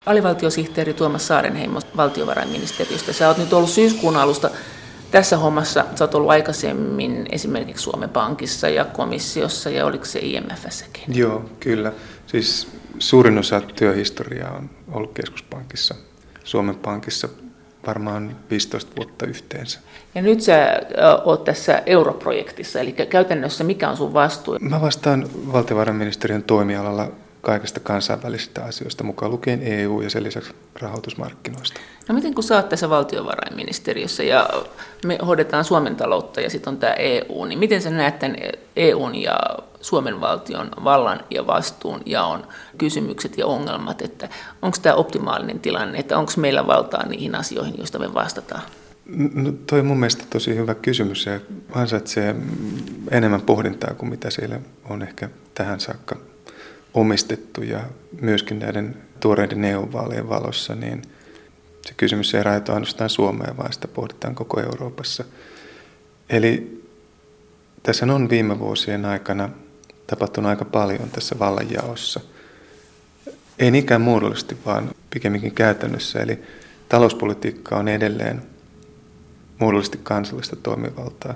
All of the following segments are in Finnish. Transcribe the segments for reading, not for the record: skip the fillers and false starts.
Alivaltiosihteeri Tuomas Saarenheimo valtiovarainministeriöstä. Sä oot nyt ollut syyskuun alusta tässä hommassa. Sä oot ollut aikaisemmin esimerkiksi Suomen Pankissa ja komissiossa ja oliko se IMF:ssäkin? Joo, kyllä. Siis suurin osa työhistoriaa on ollut keskuspankissa, Suomen Pankissa varmaan 15 vuotta yhteensä. Ja nyt sä oot tässä europrojektissa, eli käytännössä mikä on sun vastuu? Mä vastaan valtiovarainministeriön toimialalla kaikista kansainvälisistä asioista, mukaan lukien EU ja sen lisäksi rahoitusmarkkinoista. No miten kun sä oot tässä valtiovarainministeriössä ja me hoidetaan Suomen taloutta ja sitten on tämä EU, niin miten sä näet tämän EUn ja Suomen valtion vallan ja vastuun jaon kysymykset ja ongelmat, että onko tämä optimaalinen tilanne, että onko meillä valtaa niihin asioihin, joista me vastataan? No, toi on mun mielestä tosi hyvä kysymys ja ansaitsee enemmän pohdintaa kuin mitä siellä on ehkä tähän saakka omistettu ja myöskin näiden tuoreiden EU-vaalien valossa, niin se kysymys ei rajoita ainoastaan Suomea, vaan sitä pohditaan koko Euroopassa. Eli tässä on viime vuosien aikana tapahtunut aika paljon tässä vallanjaossa. Ei niinkään muodollisesti, vaan pikemminkin käytännössä. Eli talouspolitiikka on edelleen muodollisesti kansallista toimivaltaa,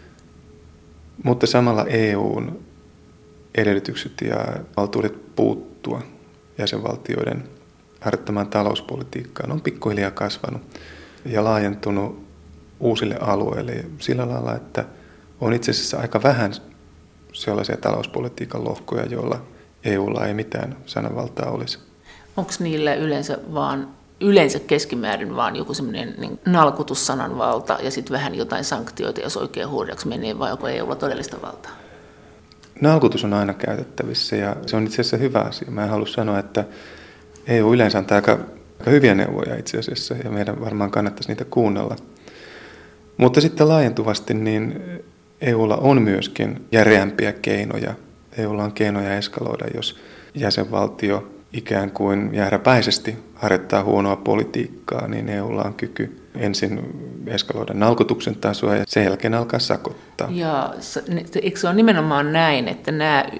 mutta samalla EUn edellytykset ja valtuudet puuttua jäsenvaltioiden harjoittamaan talouspolitiikkaan on pikkuhiljaa kasvanut ja laajentunut uusille alueille sillä lailla, että on itse asiassa aika vähän sellaisia talouspolitiikan lohkoja, joilla EUlla ei mitään sananvaltaa olisi. Onko niillä yleensä keskimäärin vaan joku semmoinen nalkutussananvalta ja sitten vähän jotain sanktioita, jos oikein hurjaksi menee, vai onko EUlla todellista valtaa? Nalkutus on aina käytettävissä ja se on itse asiassa hyvä asia. Mä en halua sanoa, että EU yleensä antaa aika hyviä neuvoja itse asiassa ja meidän varmaan kannattaisi niitä kuunnella. Mutta sitten laajentuvasti niin EUlla on myöskin järeämpiä keinoja. EUlla on keinoja eskaloida, jos jäsenvaltio ikään kuin jääräpäisesti harjoittaa huonoa politiikkaa, niin EUlla on kyky ensin eskaloida nalkutuksen tasoa ja sen jälkeen alkaa sakottaa. Ja eikö se ole nimenomaan näin, että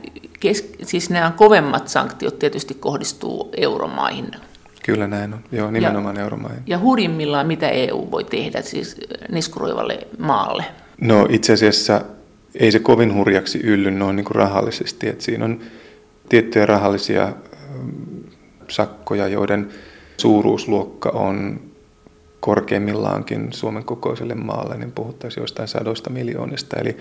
nämä kovemmat sanktiot tietysti kohdistuu euromaihin? Kyllä näin on, joo, nimenomaan euromaihin. Ja hurjimmillaan mitä EU voi tehdä siis niskuroivalle maalle? No itse asiassa ei se kovin hurjaksi ylly noin niin kuin rahallisesti, että siinä on tiettyjä rahallisia sakkoja, joiden suuruusluokka on korkeimmillaankin Suomen kokoiselle maalle, niin puhuttaisiin jostain 100 miljoonista. Eli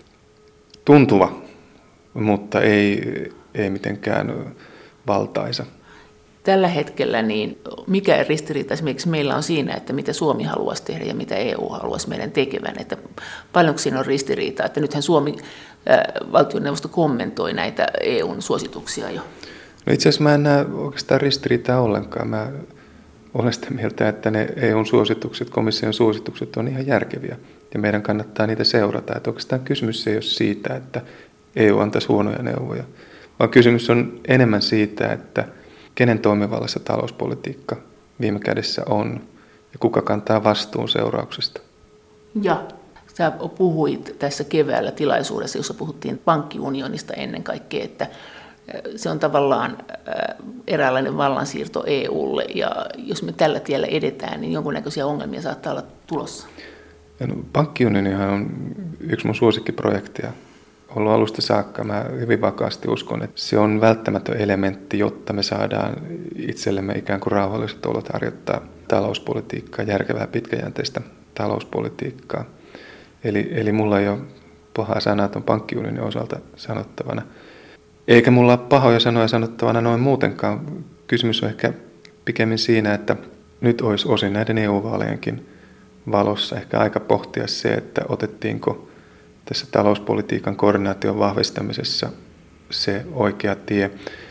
tuntuva, mutta ei mitenkään valtaisa. Tällä hetkellä niin mikä ristiriita esimerkiksi meillä on siinä, että mitä Suomi haluaisi tehdä ja mitä EU haluaisi meidän tekevän, että paljonko siinä on ristiriitaa, että nythän Suomi valtioneuvosto kommentoi näitä EUn suosituksia jo. No itse asiassa mä en näe oikeastaan ristiriitaa ollenkaan. Mä olen sitä mieltä, että ne EUn suositukset, komission suositukset on ihan järkeviä ja meidän kannattaa niitä seurata. Että oikeastaan kysymys ei ole siitä, että EU antaisi huonoja neuvoja, vaan kysymys on enemmän siitä, että kenen toimivallassa talouspolitiikka viime kädessä on ja kuka kantaa vastuun seurauksista. Ja sä puhuit tässä keväällä tilaisuudessa, jossa puhuttiin pankkiunionista ennen kaikkea, että se on tavallaan eräänlainen vallansiirto EUlle ja jos me tällä tiellä edetään, niin jonkunnäköisiä ongelmia saattaa olla tulossa. No, pankkiunionihan on yksi mun suosikkiprojekteja. Ollut alusta saakka. Mä hyvin vakaasti uskon, että se on välttämätön elementti, jotta me saadaan itsellemme ikään kuin rauhalliset olot harjoittaa talouspolitiikkaa, järkevää pitkäjänteistä talouspolitiikkaa. Eli mulla ei ole pahaa sanaa tuon pankkiunionin osalta sanottavana. Eikä mulla ole pahoja sanoja sanottavana noin muutenkaan. Kysymys on ehkä pikemmin siinä, että nyt olisi osin näiden EU-vaalienkin valossa ehkä aika pohtia se, että otettiinko tässä talouspolitiikan koordinaation vahvistamisessa se oikea tie.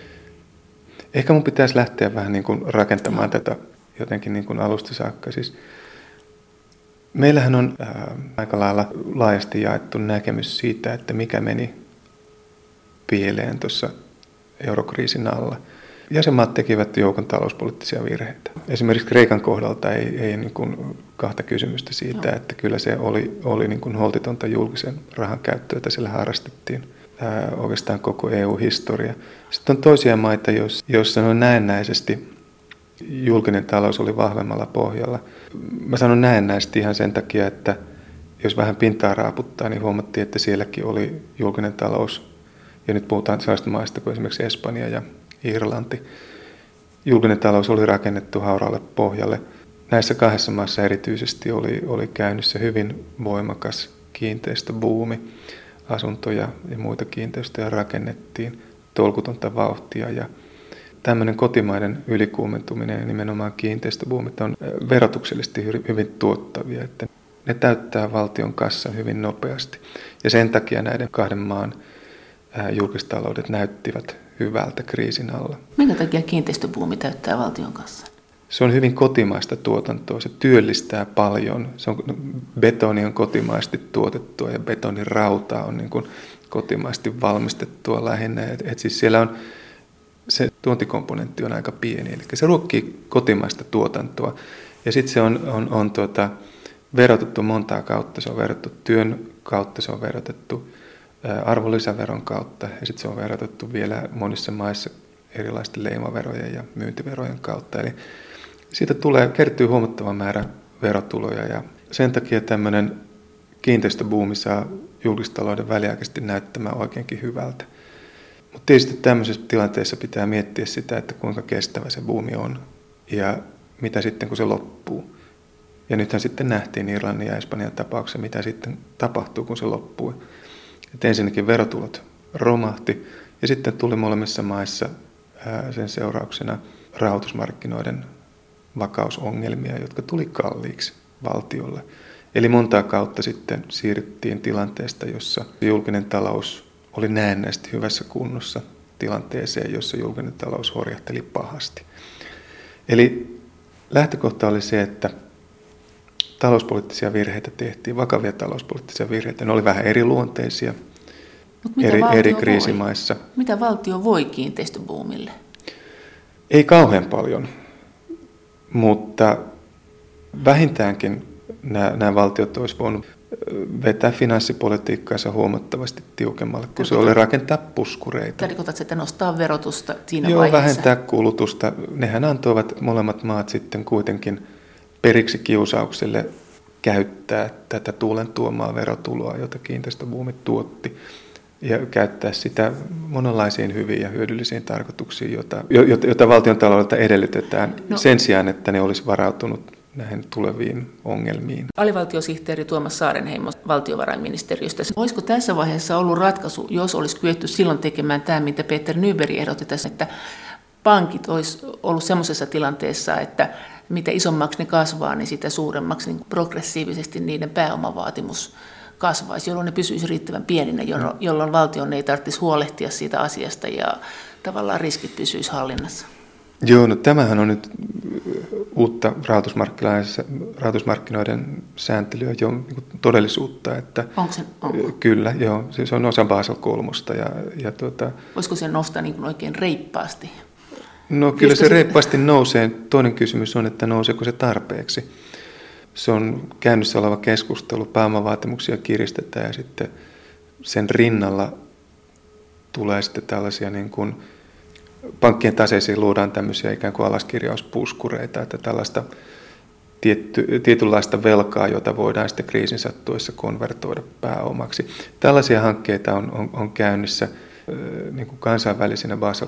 Ehkä mun pitäisi lähteä vähän niin kuin rakentamaan tätä jotenkin niin kuin alusta saakka. Siis meillähän on aika lailla laajasti jaettu näkemys siitä, että mikä meni pieleen tuossa eurokriisin alla. Jäsenmaat tekivät joukon talouspoliittisia virheitä. Esimerkiksi Kreikan kohdalta ei niin kuin kahta kysymystä siitä, että kyllä se oli niin kuin holtitonta julkisen rahan käyttöä, jota siellä harrastettiin oikeastaan koko EU-historia. Sitten on toisia maita, joissa on näennäisesti julkinen talous oli vahvemmalla pohjalla. Mä sanon näennäisesti ihan sen takia, että jos vähän pintaa raaputtaa, niin huomattiin, että sielläkin oli julkinen talous, ja nyt puhutaan sellaista maista kuin esimerkiksi Espanja ja Irlanti. Julkinen talous oli rakennettu hauraalle pohjalle. Näissä kahdessa maassa erityisesti oli käynnissä hyvin voimakas kiinteistöbuumi. Asuntoja ja muita kiinteistöjä rakennettiin tolkutonta vauhtia. Ja tämmöinen kotimainen ylikuumentuminen ja nimenomaan kiinteistöbuumit on verotuksellisesti hyvin tuottavia. Että ne täyttää valtion kassan hyvin nopeasti. Ja sen takia näiden kahden maan julkistaloudet näyttivät hyvältä kriisin alla. Minkä takia kiinteistöbuumi täyttää valtion kassan? Se on hyvin kotimaista tuotantoa, se työllistää paljon. Betoni on kotimaisesti tuotettua ja betonin rauta on niin kuin kotimaisesti valmistettua lähinnä. Siis siellä on se tuontikomponentti on aika pieni, eli se ruokkii kotimaista tuotantoa. Ja sitten se on verotettu montaa kautta. Se on verotettu työn kautta, se on verotettu arvonlisäveron kautta ja sitten se on verotettu vielä monissa maissa erilaisten leimaverojen ja myyntiverojen kautta. Eli siitä kertyy huomattava määrä verotuloja ja sen takia tämmöinen kiinteistöbuumi saa julkistalouden väliaikaisesti näyttämään oikeinkin hyvältä. Mutta tietysti tämmöisessä tilanteessa pitää miettiä sitä, että kuinka kestävä se buumi on ja mitä sitten kun se loppuu. Ja nythän sitten nähtiin Irlannin ja Espanjan tapauksessa, mitä sitten tapahtuu kun se loppuu. Et ensinnäkin verotulot romahti ja sitten tuli molemmissa maissa sen seurauksena rahoitusmarkkinoiden vakausongelmia, jotka tuli kalliiksi valtiolle. Eli montaa kautta sitten siirryttiin tilanteesta, jossa julkinen talous oli näennäisesti hyvässä kunnossa tilanteeseen, jossa julkinen talous horjahteli pahasti. Eli lähtökohta oli se, että talouspoliittisia virheitä tehtiin, vakavia talouspoliittisia virheitä. Ne oli vähän eriluonteisia eri kriisimaissa. Mitä valtio voi kiinteistöbuumille? Ei kauhean paljon, mutta vähintäänkin nämä valtiot olisi voinut vetää finanssipolitiikkaansa huomattavasti tiukemmalle, kun se oli rakentaa puskureita. Tarkoitatko, että nostaa verotusta siinä Joo, vaiheessa? Vähentää kulutusta. Nehän antoivat molemmat maat sitten kuitenkin periksi kiusaukselle käyttää tätä tuulen tuomaa verotuloa, jota kiinteistöbuumi tuotti, ja käyttää sitä monenlaisiin hyviin ja hyödyllisiin tarkoituksiin, jota valtiontaloudelta edellytetään sen sijaan, että ne olisi varautunut näihin tuleviin ongelmiin. Alivaltiosihteeri Tuomas Saarenheimo valtiovarainministeriöstä. Olisiko tässä vaiheessa ollut ratkaisu, jos olisi kyetty silloin tekemään tämä, mitä Peter Nyberg ehdotti tässä, että pankit olisi ollut semmoisessa tilanteessa, että mitä isommaksi ne kasvaa, niin sitä suuremmaksi niin progressiivisesti niiden pääomavaatimus kasvaisi, jolloin ne pysyisi riittävän pieninä, jolloin valtion ei tarvitsisi huolehtia siitä asiasta ja tavallaan riskit pysyisi hallinnassa. Joo, no tämähän on nyt uutta rahoitusmarkkinoiden sääntelyä jo todellisuutta. Että onko se? Kyllä, joo. Se on osa Basel kolmosta. Voisiko se nostaa niin kuin oikein reippaasti? No kyllä se reippaasti nousee. Toinen kysymys on, että nouseeko se tarpeeksi. Se on käynnissä oleva keskustelu, pääomavaatimuksia kiristetään ja sitten sen rinnalla tulee sitten tällaisia niin kuin pankkien taseisiin luodaan tämmöisiä ikään kuin alaskirjauspuskureita, että tällaista tietynlaista velkaa, jota voidaan sitten kriisin sattuessa konvertoida pääomaksi. Tällaisia hankkeita on käynnissä niin kuin kansainvälisinä Basel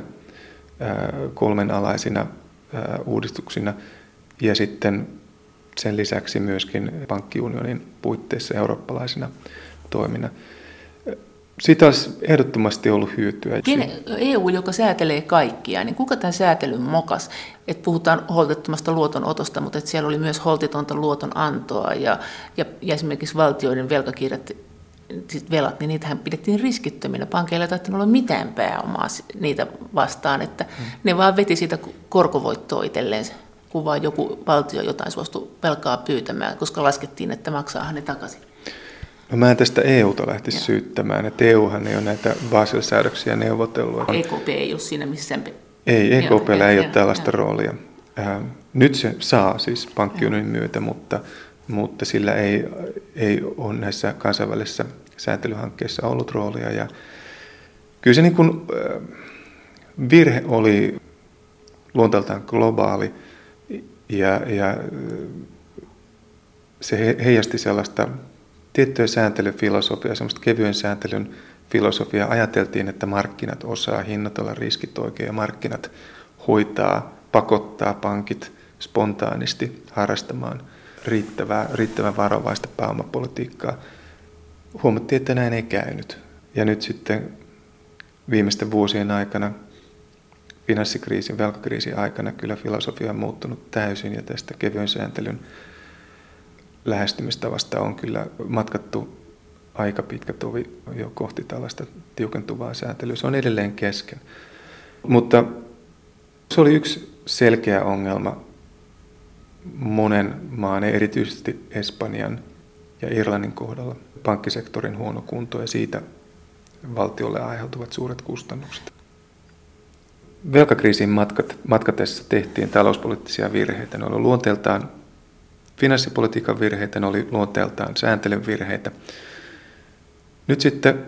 kolmen alaisina uudistuksina ja sitten sen lisäksi myöskin pankkiunionin puitteissa eurooppalaisina toimina. Siitä olisi ehdottomasti ollut hyötyä. EU, joka säätelee kaikkia, niin kuka tämän säätelyn mokas? Että puhutaan holtittomasta luotonotosta, mutta että siellä oli myös holtitonta luotonantoa ja esimerkiksi valtioiden velkakirjat, siis velat, niin niitähän pidettiin riskittöminä. Pankeilla ei tarvitse olla mitään pääomaa niitä vastaan, että ne vaan veti siitä korkovoittoa itselleen, kun vaan joku valtio jotain suostui velkaa pyytämään, koska laskettiin, että maksaahan ne takaisin. No mä en tästä EUta lähtisi syyttämään, että EUhan ei ole näitä Basel-säädöksiä neuvotellut. EKP ei ole siinä missään. Ei, EKP:llä ei ole tällaista roolia. Nyt se saa siis pankkiunionin myötä, mutta sillä ei ole näissä kansainvälisissä sääntelyhankkeissa ollut roolia. Ja kyllä se niin kuin virhe oli luonteeltaan globaali ja se heijasti sellaista tiettyä sääntelyfilosofiaa, semmoista kevyen sääntelyn filosofiaa. Ajateltiin, että markkinat osaa hinnoitella riskit oikein ja markkinat pakottaa pankit spontaanisti harrastamaan riittävän varovaista pääomapolitiikkaa. Huomattiin, että näin ei käynyt. Ja nyt sitten viimeisten vuosien aikana, finanssikriisin, velkakriisin aikana kyllä filosofia on muuttunut täysin ja tästä kevyen sääntelyn lähestymistavasta on kyllä matkattu aika pitkä tovi jo kohti tällaista tiukentuvaa sääntelyä. Se on edelleen kesken. Mutta se oli yksi selkeä ongelma monen maan, erityisesti Espanjan ja Irlannin kohdalla, pankkisektorin huono kunto ja siitä valtiolle aiheutuvat suuret kustannukset. Velkakriisiin matkatessa tehtiin talouspoliittisia virheitä. Ne olivat luonteeltaan finanssipolitiikan virheitä, ne oli luonteeltaan sääntelyn virheitä. Nyt sitten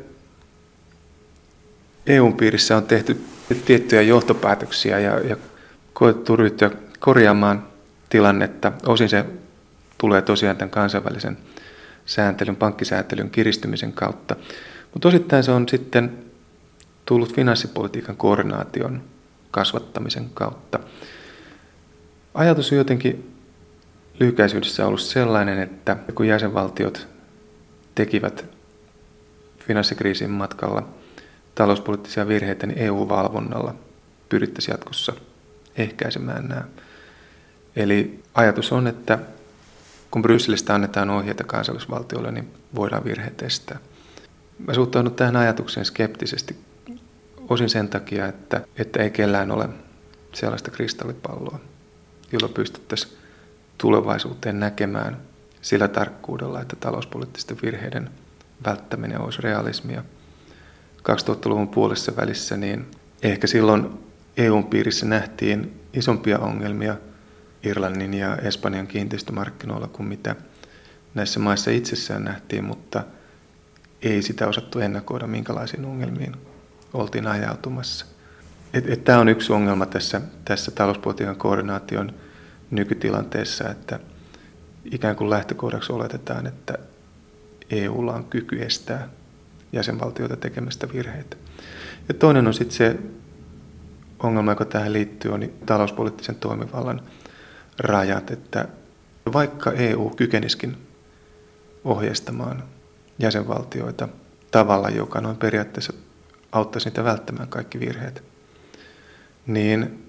EU:n piirissä on tehty tiettyjä johtopäätöksiä ja koettu ryhtyä korjaamaan tilannetta. Osin se tulee tosiaan tämän kansainvälisen sääntelyn, pankkisääntelyn kiristymisen kautta, mutta osittain se on sitten tullut finanssipolitiikan koordinaation kasvattamisen kautta. Ajatus on jotenkin lyhykäisyydessä ollut sellainen, että kun jäsenvaltiot tekivät finanssikriisin matkalla talouspoliittisia virheitä, niin EU-valvonnalla pyrittäisiin jatkossa ehkäisemään nämä. Eli ajatus on, että kun Brysselistä annetaan ohjeita kansallisvaltioille, niin voidaan virheet estää. Mä suhtaudun tähän ajatukseen skeptisesti, osin sen takia, että ei kellään ole sellaista kristallipalloa, jolla pystyttäisiin tulevaisuuteen näkemään sillä tarkkuudella, että talouspoliittisten virheiden välttäminen olisi realismia. 2000-luvun puolessa välissä, niin ehkä silloin EU:n piirissä nähtiin isompia ongelmia Irlannin ja Espanjan kiinteistömarkkinoilla kuin mitä näissä maissa itsessään nähtiin, mutta ei sitä osattu ennakoida, minkälaisiin ongelmiin oltiin ajautumassa. Tämä on yksi ongelma tässä talouspolitiikan koordinaation nykytilanteessa, että ikään kuin lähtökohdaksi oletetaan, että EUlla on kyky estää jäsenvaltioita tekemästä virheitä. Ja toinen on sitten se ongelma, joka tähän liittyy, on talouspoliittisen toimivallan rajat, että vaikka EU kykenisikin ohjeistamaan jäsenvaltioita tavalla, joka noin periaatteessa auttaisi niitä välttämään kaikki virheet, niin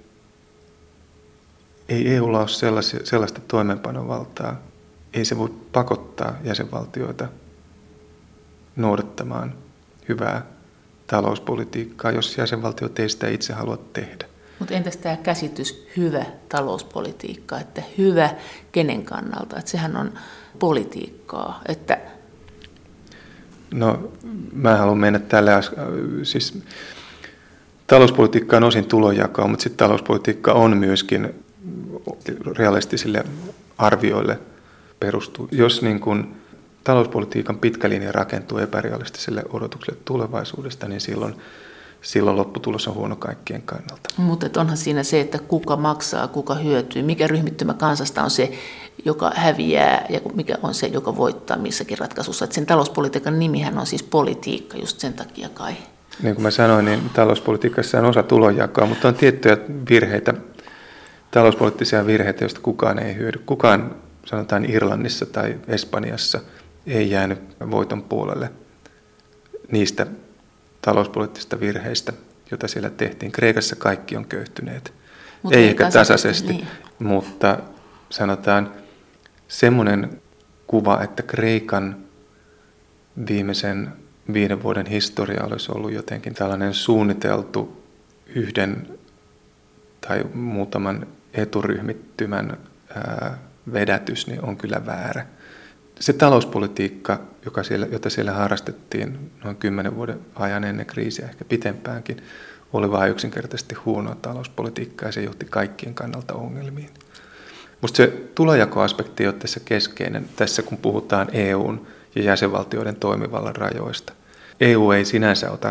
ei EUlla ole sellaista toimeenpanovaltaa, ei se voi pakottaa jäsenvaltioita noudattamaan hyvää talouspolitiikkaa, jos jäsenvaltiot ei sitä itse halua tehdä. Mutta entäs tämä käsitys hyvä talouspolitiikka, että hyvä kenen kannalta, että sehän on politiikkaa, että... No, mä haluan mennä tälle, siis talouspolitiikka on osin tulonjakoa, mutta sitten talouspolitiikka on myöskin realistisille arvioille perustuu. Jos niin kun talouspolitiikan pitkä linja rakentuu epärealistiselle odotukselle tulevaisuudesta, niin silloin lopputulos on huono kaikkien kannalta. Mutta onhan siinä se, että kuka maksaa, kuka hyötyy, mikä ryhmittymä kansasta on se, joka häviää ja mikä on se, joka voittaa missäkin ratkaisussa. Että sen talouspolitiikan nimihän on siis politiikka just sen takia kai. Niin kuin mä sanoin, niin talouspolitiikassa on osa tulonjakoa, mutta on tiettyjä virheitä, talouspoliittisia virheitä, joista kukaan ei hyödy. Kukaan, sanotaan Irlannissa tai Espanjassa, ei jäänyt voiton puolelle niistä talouspoliittisista virheistä, joita siellä tehtiin. Kreikassa kaikki on köyhtyneet. Ei ehkä tasaisesti, niin. Mutta sanotaan semmoinen kuva, että Kreikan viimeisen 5 vuoden historia olisi ollut jotenkin tällainen suunniteltu yhden tai muutaman eturyhmittymän vedätys, niin on kyllä väärä. Se talouspolitiikka, jota siellä harrastettiin noin 10 vuoden ajan ennen kriisiä, ehkä pitempäänkin, oli vain yksinkertaisesti huonoa talouspolitiikkaa ja se johti kaikkien kannalta ongelmiin. Minusta se tulonjakoaspekti on tässä keskeinen, tässä kun puhutaan EUn ja jäsenvaltioiden toimivallan rajoista. EU ei sinänsä ota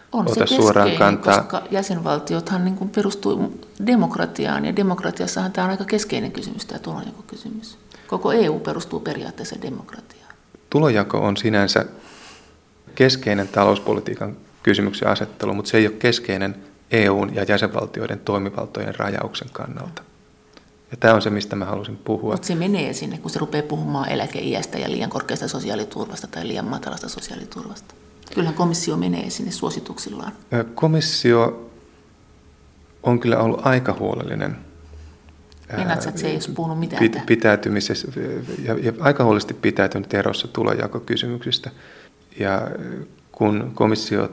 On ota se suoraan keskeinen, kantaa. koska jäsenvaltiothan niin kuin perustuu demokratiaan, ja demokratiassahan tämä on aika keskeinen kysymys, tämä tulonjakokysymys. Koko EU perustuu periaatteessa demokratiaan. Tulonjako on sinänsä keskeinen talouspolitiikan kysymyksen asettelu, mutta se ei ole keskeinen EUn ja jäsenvaltioiden toimivaltojen rajauksen kannalta. Ja tämä on se, mistä mä halusin puhua. Mutta se menee sinne, kun se rupeaa puhumaan eläkeiästä ja liian korkeasta sosiaaliturvasta tai liian matalasta sosiaaliturvasta. Kyllähän komissio menee sinne suosituksillaan. Komissio on kyllä ollut aika huolellinen Meinaatko, että se ei olisi puhunut mitään pitäytymisessä ja aika huolellisesti pitäytynyt erossa tulonjakokysymyksistä. Ja kun komissio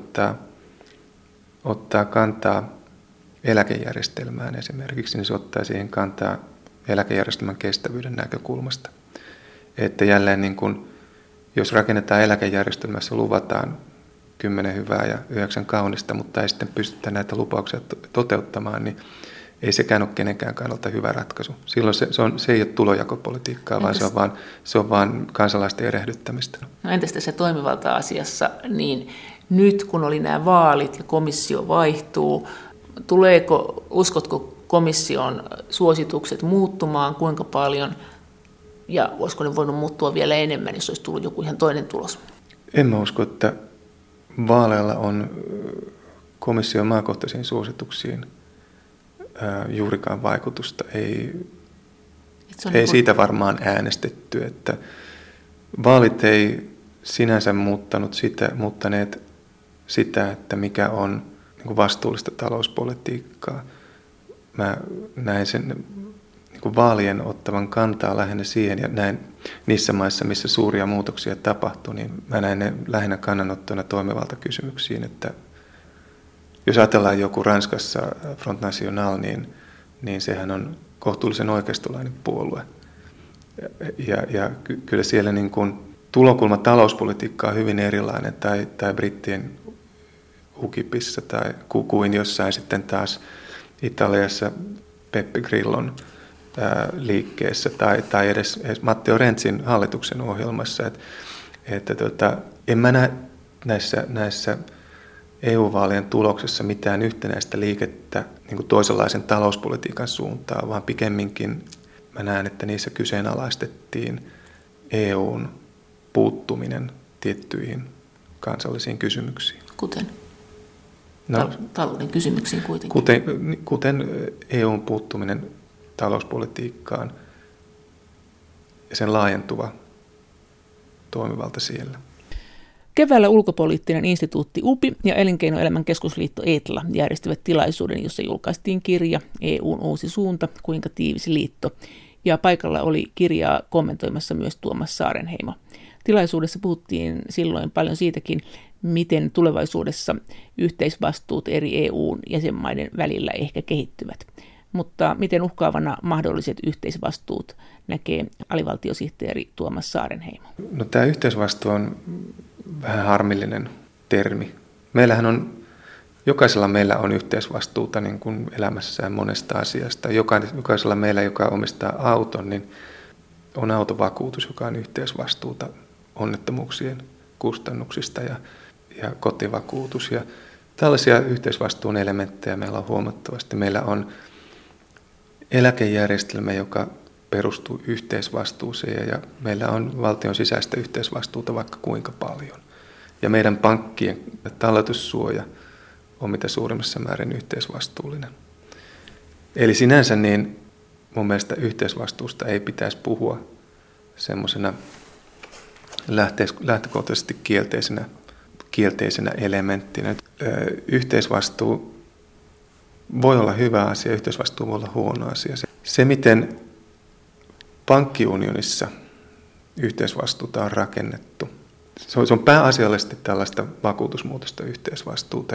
ottaa kantaa eläkejärjestelmään esimerkiksi, niin se ottaa siihen kantaa eläkejärjestelmän kestävyyden näkökulmasta. Että jälleen niin kun, jos rakennetaan eläkejärjestelmässä, luvataan 10 hyvää ja 9 kaunista, mutta ei sitten pystytä näitä lupauksia toteuttamaan, niin ei sekään ole kenenkään kannalta hyvä ratkaisu. Silloin se ei ole tulonjakopolitiikkaa, vaan se on vaan kansalaisten erehdyttämistä. No entäs tässä toimivalta-asiassa, niin nyt kun oli nämä vaalit ja komissio vaihtuu, uskotko komission suositukset muuttumaan, kuinka paljon, ja olisiko ne voinut muuttua vielä enemmän, jos olisi tullut joku ihan toinen tulos? En mä usko, että vaaleilla on komission maakohtaisiin suosituksiin juurikaan vaikutusta. Ei siitä varmaan äänestetty, että vaalit ei sinänsä muuttaneet sitä, että mikä on niin kuin vastuullista talouspolitiikkaa. Mä näin sen niin kuin vaalien ottavan kantaa lähinnä siihen, ja näin niissä maissa, missä suuria muutoksia tapahtui, niin mä näin ne lähinnä kannanottona toimivaltakysymyksiin, että jos ajatellaan joku Ranskassa Front National, niin sehän on kohtuullisen oikeistolainen puolue. Ja kyllä siellä niin kuin tulokulma talouspolitiikka on hyvin erilainen, tai brittien UKIPissa, tai kuin jossain sitten taas Italiassa Beppe Grillon liikkeessä, tai edes Matteo Renzin hallituksen ohjelmassa. En mä näe näissä EU-vaalien tuloksessa mitään yhtenäistä liikettä niin kuin toisenlaisen talouspolitiikan suuntaan, vaan pikemminkin mä näen, että niissä kyseenalaistettiin EUn puuttuminen tiettyihin kansallisiin kysymyksiin. Kuten? Talouden kysymyksiin kuitenkin. Kuten EUn puuttuminen talouspolitiikkaan ja sen laajentuva toimivalta siellä. Keväällä ulkopoliittinen instituutti UPI ja Elinkeinoelämän keskusliitto ETLA järjestivät tilaisuuden, jossa julkaistiin kirja EUn uusi suunta, kuinka tiivis liitto. Ja paikalla oli kirjaa kommentoimassa myös Tuomas Saarenheimo. Tilaisuudessa puhuttiin silloin paljon siitäkin, miten tulevaisuudessa yhteisvastuut eri EU-jäsenmaiden välillä ehkä kehittyvät. Mutta miten uhkaavana mahdolliset yhteisvastuut näkee alivaltiosihteeri Tuomas Saarenheimo? No, tämä yhteisvastuu on vähän harmillinen termi. Jokaisella meillä on yhteisvastuuta niin kuin elämässään monesta asiasta. Jokaisella meillä, joka omistaa auton, niin on autovakuutus, joka on yhteisvastuuta onnettomuuksien kustannuksista ja kotivakuutus. Ja tällaisia yhteisvastuun elementtejä meillä on huomattavasti. Meillä on eläkejärjestelmä, joka perustuu yhteisvastuuseen, ja meillä on valtion sisäistä yhteisvastuuta vaikka kuinka paljon. Ja meidän pankkien talletussuoja on mitä suurimmassa määrin yhteisvastuullinen. Eli sinänsä niin mun mielestä yhteisvastuusta ei pitäisi puhua semmoisena lähtökohtaisesti kielteisenä elementtinä. Yhteisvastuu voi olla hyvä asia, yhteisvastuu voi olla huono asia. Se, miten pankkiunionissa yhteisvastuuta on rakennettu, se on pääasiallisesti tällaista vakuutusmuotoista yhteisvastuuta,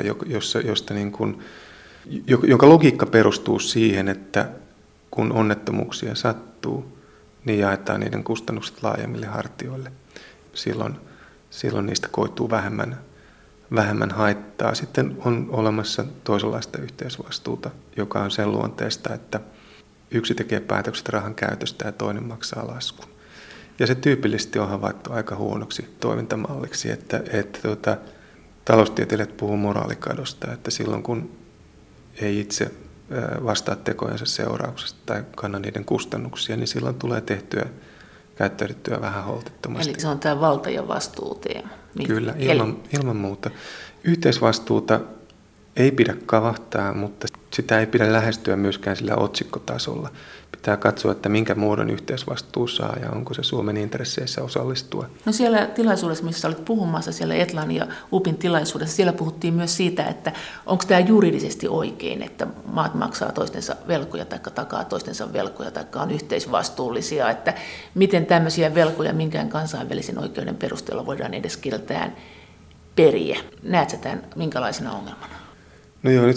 jonka logiikka perustuu siihen, että kun onnettomuuksia sattuu, niin jaetaan niiden kustannukset laajemmille hartioille. Silloin niistä koituu vähemmän haittaa. Sitten on olemassa toisenlaista yhteisvastuuta, joka on sen luonteesta, että yksi tekee päätökset rahan käytöstä ja toinen maksaa laskun. Ja se tyypillisesti on havaittu aika huonoksi toimintamalliksi, että taloustieteilijät puhuu moraalikadosta, että silloin kun ei itse vastaa tekojensa seurauksesta tai kanna niiden kustannuksia, niin silloin tulee käyttäydyttyä vähän holtittomasti. Eli se on tämä valta- ja vastuuteema. Kyllä, ilman muuta. Yhteisvastuuta ei pidä kavahtaa, mutta sitä ei pidä lähestyä myöskään sillä otsikkotasolla. Pitää katsoa, että minkä muodon yhteisvastuu saa ja onko se Suomen intresseissä osallistua. No siellä tilaisuudessa, missä olit puhumassa, siellä Etlan ja UPin tilaisuudessa, siellä puhuttiin myös siitä, että onko tämä juridisesti oikein, että maat maksaa toistensa velkoja tai takaa toistensa velkoja tai on yhteisvastuullisia, että miten tämmöisiä velkoja minkään kansainvälisen oikeuden perusteella voidaan edes keltään periä. Näet sä tämän minkälaisena ongelmana? No joo,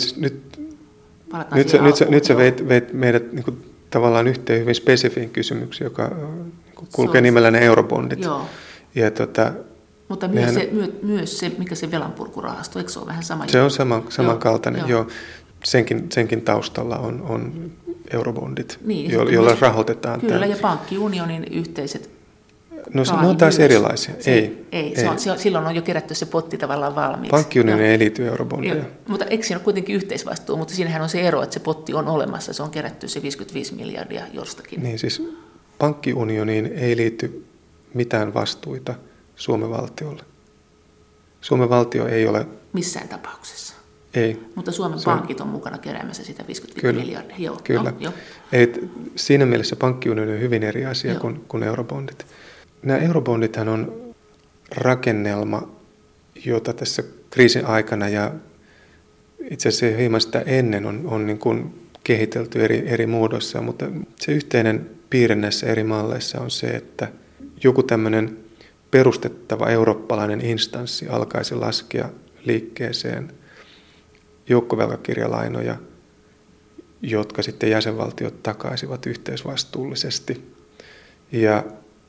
nyt sä veit meidät niin kuin tavallaan yhteen hyvin spesifiin kysymyksiin, joka kulkee nimellä ne eurobondit. Joo. Ja mutta myös se, mikä se velanpurkurahasto, eikö se ole vähän sama? Se on samankaltainen, joo. Senkin taustalla on eurobondit, niin, joilla rahoitetaan. Kyllä, ja pankkiunionin yhteiset. No ne on taas erilaisia. Ei. Silloin on jo kerätty se potti tavallaan valmiiksi. Pankkiunioni ei liity eurobondeja. Mutta eikö siinä ole kuitenkin yhteisvastuu? Mutta siinähän on se ero, että se potti on olemassa. Se on kerätty se 55 miljardia jostakin. Niin siis pankkiunioniin ei liity mitään vastuita Suomen valtiolle. Suomen valtio ei ole... Missään tapauksessa. Ei. Mutta Suomen pankit on mukana keräämässä sitä 55 miljardia. Joo. Kyllä. Joo. Eli siinä mielessä pankkiunioni on hyvin eri asia kuin eurobondit. Nämä eurobondithan on rakennelma, jota tässä kriisin aikana ja itse asiassa hieman sitä ennen on niin kuin kehitelty eri muodoissa, mutta se yhteinen piirre näissä eri malleissa on se, että joku tämmöinen perustettava eurooppalainen instanssi alkaisi laskea liikkeeseen joukkovelkakirjalainoja, jotka sitten jäsenvaltiot takaisivat yhteisvastuullisesti. Ja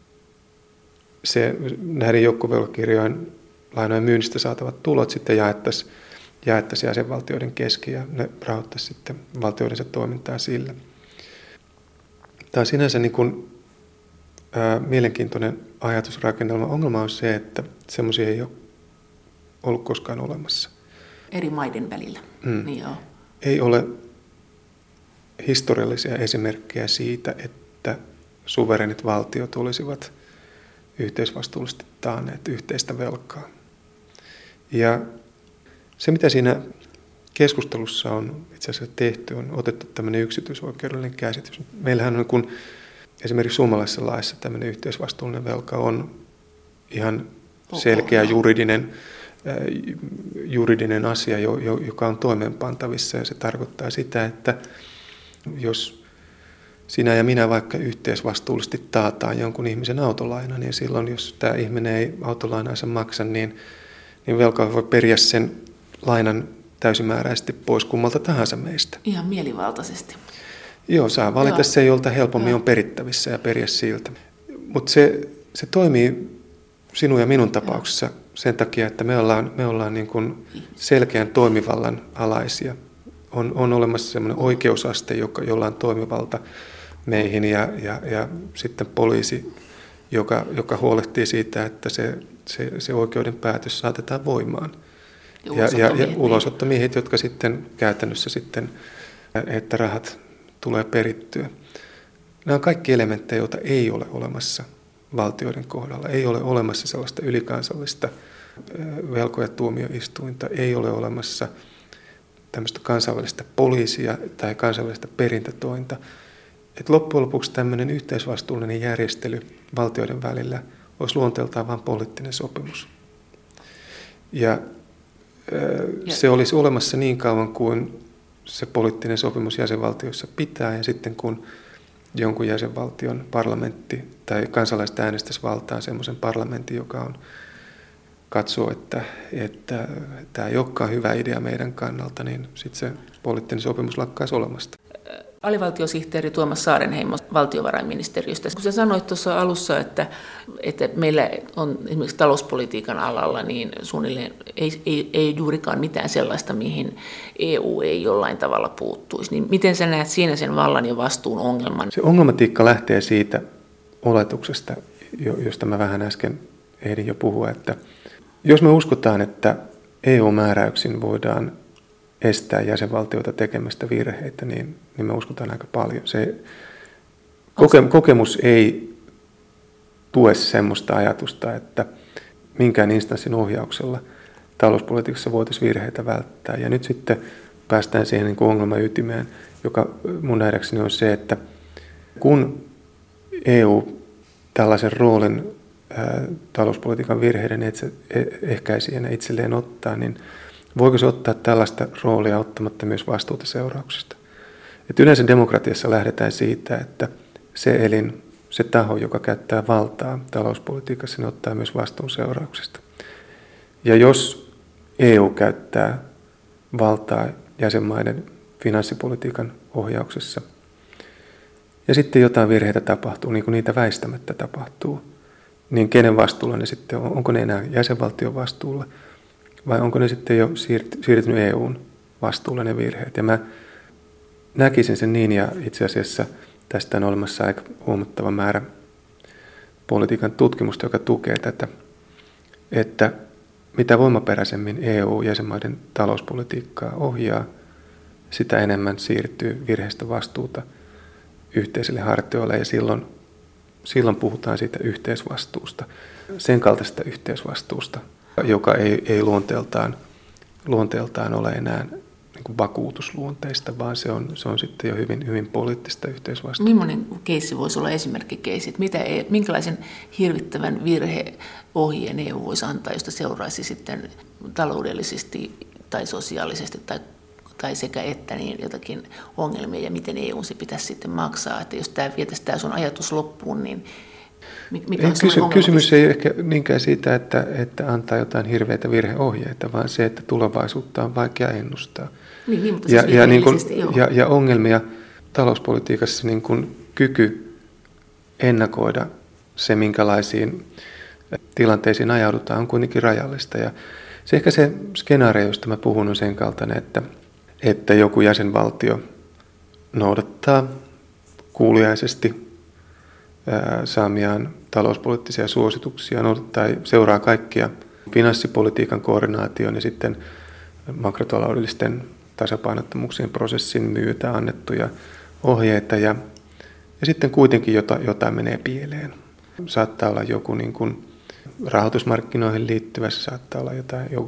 näiden joukkovelkakirjojen lainojen myynnistä saatavat tulot sitten jaettaisiin jäsenvaltioiden kesken ja ne rahoittaisi sitten valtioidensa toimintaa sillä. Tämä on sinänsä niin kuin, mielenkiintoinen ajatusrakennelma. Ongelma on se, että semmoisia ei ole ollut koskaan olemassa. Eri maiden välillä. Niin joo. Ei ole historiallisia esimerkkejä siitä, että suverenit valtiot olisivat yhteisvastuullisesti taanneet yhteistä velkaa. Ja se, mitä siinä keskustelussa on itse asiassa tehty, on otettu tämmöinen yksityisoikeudellinen käsitys. Meillähän on kun esimerkiksi suomalaisessa laissa tämmöinen yhteisvastuullinen velka on ihan selkeä juridinen asia, joka on toimeenpantavissa, ja se tarkoittaa sitä, että jos sinä ja minä vaikka yhteisvastuullisesti taataan jonkun ihmisen autolaina, niin silloin jos tämä ihminen ei autolainaansa maksa, niin velka voi periä sen lainan täysimääräisesti pois kummalta tahansa meistä. Ihan mielivaltaisesti. Joo, saa valita se, jolta helpommin on perittävissä ja periä siltä. Mutta se toimii sinun ja minun tapauksessa sen takia, että me ollaan niin kuin selkeän toimivallan alaisia. On olemassa sellainen oikeusaste, jolla on toimivalta meihin ja sitten poliisi, joka huolehtii siitä, että se oikeuden päätös saatetaan voimaan. Ja ulosottomiehet, jotka sitten käytännössä sitten, että rahat tulee perittyä. Nämä on kaikki elementtejä, joita ei ole olemassa valtioiden kohdalla. Ei ole olemassa sellaista ylikansallista velko- ja tuomioistuinta. Ei ole olemassa tämmöistä kansainvälistä poliisia tai kansainvälistä perintätointa. Et loppujen lopuksi tämmöinen yhteisvastuullinen järjestely valtioiden välillä olisi luonteeltaan vain poliittinen sopimus. Ja se olisi olemassa niin kauan kuin se poliittinen sopimus jäsenvaltioissa pitää, ja sitten kun jonkun jäsenvaltion parlamentti tai kansalaiset äänestäisi valtaan semmoisen parlamentin, joka katsoo, että tämä ei olekaan hyvä idea meidän kannalta, niin sitten se poliittinen sopimus lakkaisi olemasta. Alivaltiosihteeri Tuomas Saarenheimo valtiovarainministeriöstä. Kun sä sanoit tuossa alussa, että meillä on esimerkiksi talouspolitiikan alalla niin suunnilleen ei juurikaan mitään sellaista, mihin EU ei jollain tavalla puuttuisi, niin miten sä näet siinä sen vallan ja vastuun ongelman? Se ongelmatiikka lähtee siitä oletuksesta, josta mä vähän äsken ehdin jo puhua, että jos me uskotaan, että EU-määräyksin voidaan estää jäsenvaltioita tekemästä virheitä, niin me uskotaan aika paljon. Se kokemus ei tue semmoista ajatusta, että minkään instanssin ohjauksella talouspolitiikassa voitaisiin virheitä välttää. Ja nyt sitten päästään siihen niin kuin ongelman ytimeen, joka mun nähdäkseni on se, että kun EU tällaisen roolin talouspolitiikan virheiden ehkäisijänä itselleen ottaa, niin voiko se ottaa tällaista roolia ottamatta myös vastuuta seurauksista? Et yleensä demokratiassa lähdetään siitä, että se elin, se taho, joka käyttää valtaa talouspolitiikassa, niin ottaa myös vastuun seurauksista. Ja jos EU käyttää valtaa jäsenmaiden finanssipolitiikan ohjauksessa, ja sitten jotain virheitä tapahtuu, niin kuin niitä väistämättä tapahtuu, niin kenen vastuulla ne sitten on? Onko ne enää jäsenvaltion vastuulla vai onko ne sitten jo siirtynyt EUn vastuulle ne virheet? Ja mä näkisin sen niin, ja itse asiassa tästä on olemassa aika huomattava määrä politiikan tutkimusta, joka tukee tätä, että mitä voimaperäisemmin EU-jäsenmaiden talouspolitiikkaa ohjaa, sitä enemmän siirtyy virheistä vastuuta yhteisille hartioille, ja silloin puhutaan siitä yhteisvastuusta, sen kaltaisesta yhteisvastuusta, joka ei luonteeltaan ole enää niin kuin vakuutusluonteista, vaan se on sitten jo hyvin, hyvin poliittista yhteisvastuuta. Millainen keissi voisi olla esimerkkikeissi? Minkälaisen hirvittävän virheohjeen EU voisi antaa, josta seuraisi sitten taloudellisesti tai sosiaalisesti tai sekä että niin jotakin ongelmia, ja miten EU se pitäisi sitten maksaa? Että jos tämä vietäisi tämä sun ajatus loppuun, niin mikä on kysymys ei ehkä niinkään siitä, että antaa jotain hirveitä virheohjeita, vaan se, että tulevaisuutta on vaikea ennustaa. Mutta ja ongelmia talouspolitiikassa, niin kuin kyky ennakoida se, minkälaisiin tilanteisiin ajaudutaan, on kuitenkin rajallista. Ja se ehkä se skenaario, josta mä puhun, on sen kaltainen, että joku jäsenvaltio noudattaa kuuliaisesti saamiaan talouspoliittisia suosituksia, tai seuraa kaikkia finanssipolitiikan koordinaation ja sitten makrotaloudellisten tasapainottomuuksien prosessin myötä annettuja ohjeita, ja sitten kuitenkin jotain menee pieleen. Saattaa olla joku niin kuin rahoitusmarkkinoihin liittyvä, saattaa olla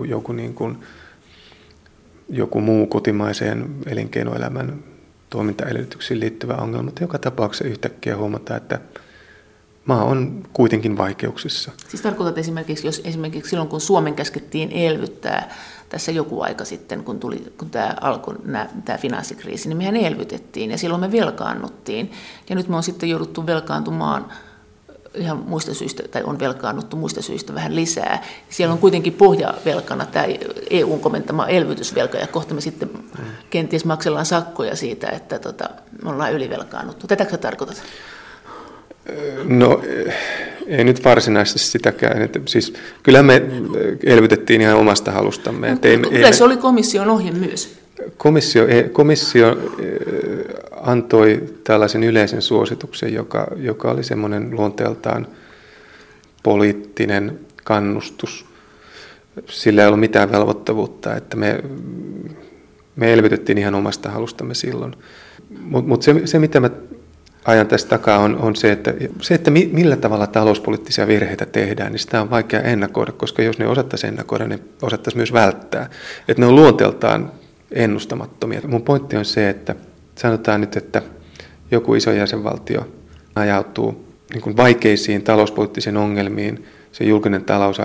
joku muu kotimaiseen elinkeinoelämän toimintaedellytyksiin liittyvä ongelma, mutta joka tapauksessa yhtäkkiä huomataan, että maa on kuitenkin vaikeuksissa. Siis tarkoitat esimerkiksi, jos esimerkiksi silloin, kun Suomen käskettiin elvyttää tässä joku aika sitten, kun tämä alkoi tämä finanssikriisi, niin mehän elvytettiin ja silloin me velkaannuttiin. Ja nyt me on sitten jouduttu velkaantumaan ihan muista syistä, tai on velkaannuttu muista syistä vähän lisää. Siellä on kuitenkin pohjavelkana tämä EUn komentama elvytysvelka, ja kohta me sitten kenties maksellaan sakkoja siitä, että me ollaan ylivelkaannuttu. Tätäkö sä tarkoitat? No ei nyt varsinaisesti sitäkään. Että, siis, kyllähän me elvytettiin ihan omasta halustamme. Kyllä se oli komission ohje myös. Komissio antoi tällaisen yleisen suosituksen, joka oli semmoinen luonteeltaan poliittinen kannustus. Sillä ei ollut mitään velvoittavuutta, että me elvytettiin ihan omasta halustamme silloin. Mutta se, mitä mä ajan tästä takaa, on se, että millä tavalla talouspoliittisia virheitä tehdään, niin sitä on vaikea ennakoida, koska jos ne osattaisiin ennakoida, ne osattaisiin myös välttää. Että ne on luonteeltaan ennustamattomia. Mun pointti on se, että sanotaan nyt, että joku iso jäsenvaltio ajautuu niin kuin vaikeisiin talouspoliittisiin ongelmiin, se julkinen talous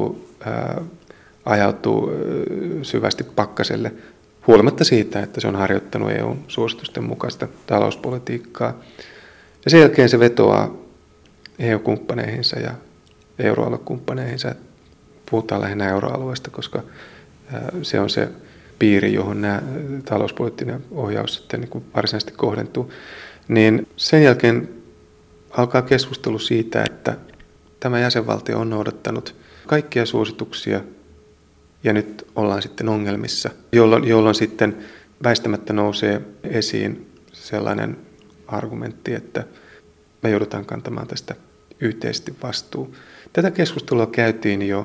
ajautuu syvästi pakkaselle, huolimatta siitä, että se on harjoittanut EUn suositusten mukaista talouspolitiikkaa. Ja sen jälkeen se vetoaa EU-kumppaneihinsa ja euroaluekumppaneihinsa. Puhutaan lähinnä euroalueesta, koska se on se piiri, johon nämä talouspoliittinen ohjaus sitten niin kuin varsinaisesti kohdentuu. Niin sen jälkeen alkaa keskustelu siitä, että tämä jäsenvaltio on noudattanut kaikkia suosituksia ja nyt ollaan sitten ongelmissa, jolloin sitten väistämättä nousee esiin sellainen argumentti, että me joudutaan kantamaan tästä yhteisesti vastuu. Tätä keskustelua käytiin jo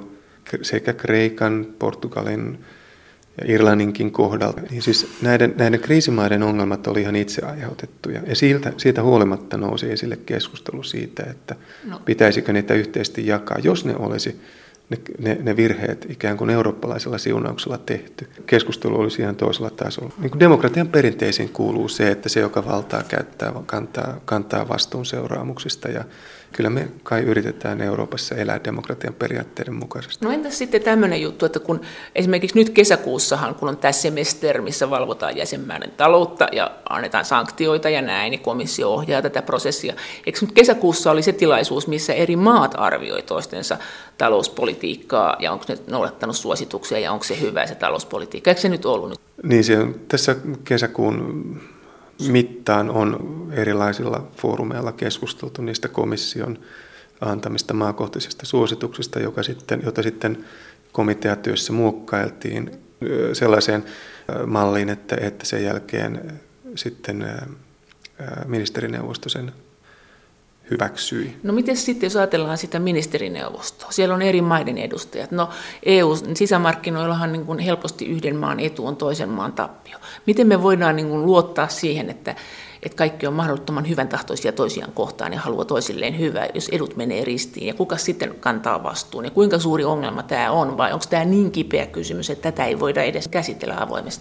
sekä Kreikan, Portugalin ja Irlanninkin kohdalta. Niin siis näiden kriisimaiden ongelmat oli ihan itse aiheutettuja. Ja siitä huolimatta nousi esille keskustelu siitä, että pitäisikö niitä yhteisesti jakaa, jos ne olisi ne virheet ikään kuin eurooppalaisella siunauksella tehty. Keskustelu olisi ihan toisella tasolla. Niin kuin demokratian perinteisiin kuuluu se, että se, joka valtaa käyttää, kantaa vastuun seuraamuksista. Ja kyllä me kai yritetään Euroopassa elää demokratian periaatteiden mukaisesti. No entäs sitten tämmöinen juttu, että kun esimerkiksi nyt kesäkuussahan, kun on tämä semester, missä valvotaan jäsenmaiden taloutta ja annetaan sanktioita ja näin, niin komissio ohjaa tätä prosessia. Eikö nyt kesäkuussa oli se tilaisuus, missä eri maat arvioi toistensa talouspolitiikkaa ja onko ne noudattanut suosituksia ja onko se hyvä se talouspolitiikka? Eikö se nyt ollut nyt? Niin se on, tässä kesäkuun mittaan on erilaisilla foorumeilla keskusteltu niistä komission antamista maakohtaisista suosituksista, jota sitten komiteatyössä muokkailtiin sellaiseen malliin, että sen jälkeen sitten ministerineuvosto sen hyväksyi. No miten sitten, jos ajatellaan sitä ministerineuvostoa? Siellä on eri maiden edustajat. No EU-sisämarkkinoillahan niin kuin helposti yhden maan etu on toisen maan tappio. Miten me voidaan niin kuin luottaa siihen, että kaikki on mahdottoman hyvän tahtoisia toisiaan kohtaan ja haluaa toisilleen hyvää, jos edut menee ristiin? Ja kuka sitten kantaa vastuun? Ja kuinka suuri ongelma tämä on? Vai onko tämä niin kipeä kysymys, että tätä ei voida edes käsitellä avoimesti?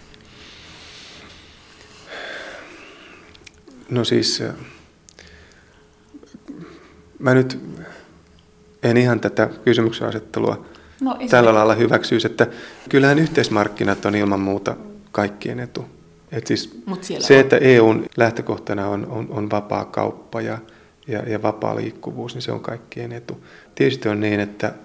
No siis mä nyt en ihan tätä kysymyksen asettelua tällä lailla hyväksyisi, että kyllähän yhteismarkkinat on ilman muuta kaikkien etu. Et siis se, että EUn lähtökohtana on vapaa kauppa ja vapaa liikkuvuus, niin se on kaikkien etu. Tietysti on niin, että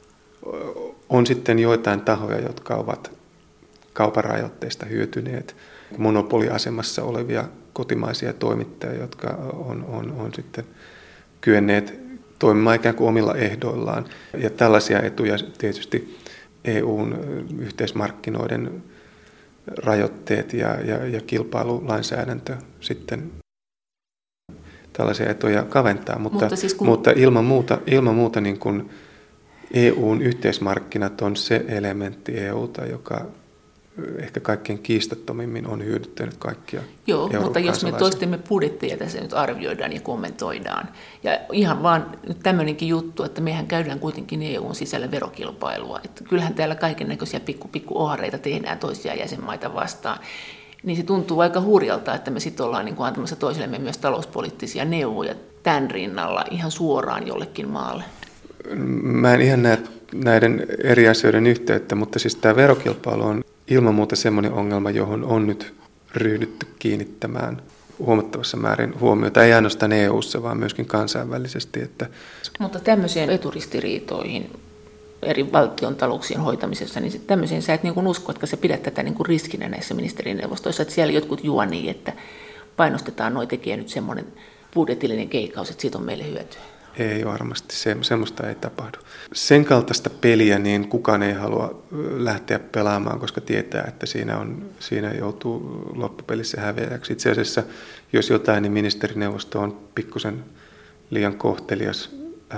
on sitten joitain tahoja, jotka ovat kaupan rajoitteista hyötyneet, monopoliasemassa olevia kotimaisia toimittajia, jotka on sitten kyenneet toimimaan ikään kuin omilla ehdoillaan. Ja tällaisia etuja tietysti EUn yhteismarkkinoiden rajoitteet ja kilpailulainsäädäntö sitten tällaisia etuja kaventaa. Mutta ilman muuta niin kuin EUn yhteismarkkinat on se elementti EUta, joka ehkä kaikkein kiistattomimmin on hyödyttänyt kaikkia. Joo, mutta jos me toistemme budjetteja tässä nyt arvioidaan ja kommentoidaan, ja ihan vaan nyt tämmöinenkin juttu, että mehän käydään kuitenkin EUn sisällä verokilpailua, että kyllähän täällä kaikennäköisiä pikku ohareita tehdään toisia jäsenmaita vastaan, niin se tuntuu aika hurjalta, että me sitten ollaan niin kuin antamassa toisillemme myös talouspoliittisia neuvoja tämän rinnalla ihan suoraan jollekin maalle. Mä en ihan näe näiden eri asioiden yhteyttä, mutta siis tämä verokilpailu on ilman muuta semmoinen ongelma, johon on nyt ryhdytty kiinnittämään huomattavassa määrin huomiota, ei ainoastaan EU:ssa, vaan myöskin kansainvälisesti. Mutta tämmöisiin eturistiriitoihin eri valtion talouksien hoitamisessa, niin tämmöisiin sä et niin kuin usko, että sä pidät tätä niin kuin riskinä näissä ministerineuvostoissa, että siellä jotkut juonii, että painostetaan noi tekijä nyt semmoinen budjetillinen keikkaus, että siitä on meille hyötyä. Ei varmasti, semmoista ei tapahdu. Sen kaltaista peliä niin kukaan ei halua lähteä pelaamaan, koska tietää, että siinä joutuu loppupelissä häviäjäksi. Itse asiassa, jos jotain, niin ministerineuvosto on pikkusen liian kohtelias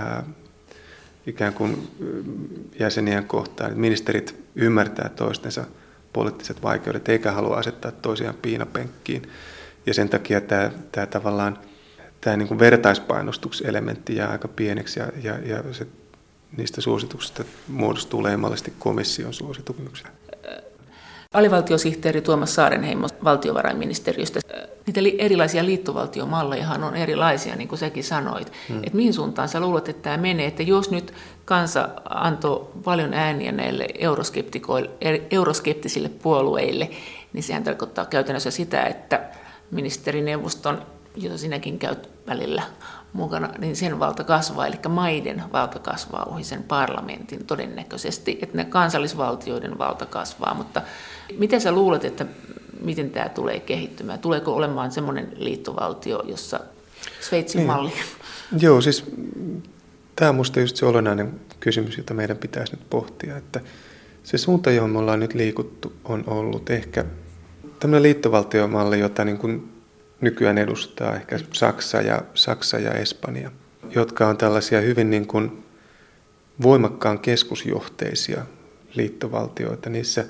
ikään kuin jäsenien kohtaan. Ministerit ymmärtää toistensa poliittiset vaikeudet, eikä halua asettaa toisiaan piinapenkkiin. Ja sen takia tämä tavallaan tämä niin kuin vertaispainostuselementti jää aika pieneksi ja se, niistä suosituksista muodostuu leimallisesti komission suosituksia. Alivaltiosihteeri Tuomas Saarenheimo valtiovarainministeriöstä. Niitä erilaisia liittovaltiomallejahan on erilaisia, niin kuin säkin sanoit. Että mihin suuntaan sä luulet, että tämä menee? Että jos nyt kansa antoi paljon ääniä näille euroskeptisille puolueille, niin sehän tarkoittaa käytännössä sitä, että ministerineuvoston, jota sinäkin käyt välillä mukana, niin sen valta kasvaa, eli maiden valta kasvaa ohi sen parlamentin todennäköisesti, että ne kansallisvaltioiden valta kasvaa, mutta miten sä luulet, että miten tämä tulee kehittymään? Tuleeko olemaan semmoinen liittovaltio, jossa Sveitsin malli? Joo, siis tämä on minusta just se olennainen kysymys, jota meidän pitäisi nyt pohtia, että se suunta, johon me ollaan nyt liikuttu, on ollut ehkä tämmöinen liittovaltiomalli, jota niin kuin nykyään edustaa ehkä Saksa ja Espanja, jotka on tällaisia hyvin niin kuin voimakkaan keskusjohteisia liittovaltioita. Niissä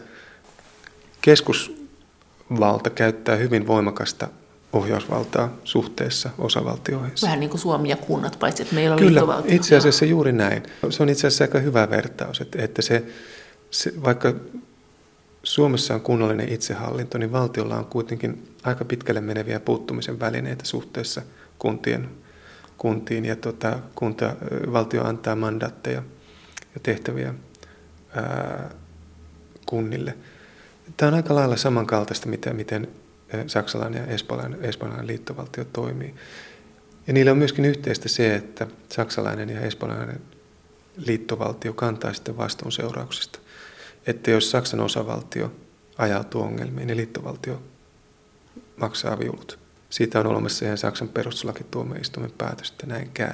keskusvalta käyttää hyvin voimakasta ohjausvaltaa suhteessa osavaltioihin. Vähän niin kuin Suomi ja kunnat, paitsi että meillä on Kyllä, liittovaltio. itse asiassa juuri näin. Se on itse asiassa aika hyvä vertaus, että vaikka Suomessa on kunnallinen itsehallinto, niin valtiolla on kuitenkin aika pitkälle meneviä puuttumisen välineitä suhteessa kuntiin ja valtio antaa mandaatteja ja tehtäviä kunnille. Tämä on aika lailla samankaltaista, miten saksalainen ja espanjalainen liittovaltio toimii. Ja niillä on myöskin yhteistä se, että saksalainen ja espanjalainen liittovaltio kantaa sitten vastuun seurauksista. Että jos Saksan osavaltio ajautuu ongelmiin, niin liittovaltio maksaa viulut. Siitä on olemassa ihan Saksan perustuslakituomioistuimen päätös, että näin käy.